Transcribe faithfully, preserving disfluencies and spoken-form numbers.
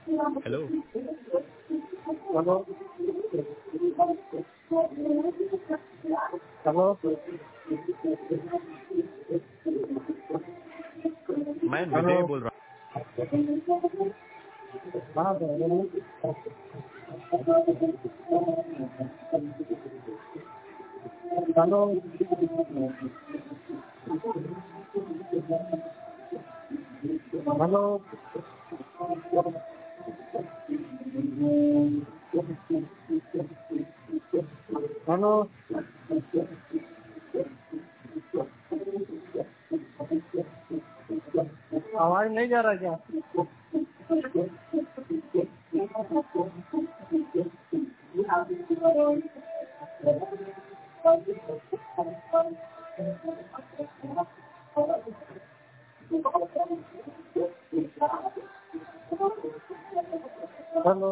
Hello. Hello. Hello. मैं hello. Vijay बोल रहा हाँ सर बोलिए। हेलो। हेलो। हेलो। आवाज नहीं जा रहा क्या? हेलो।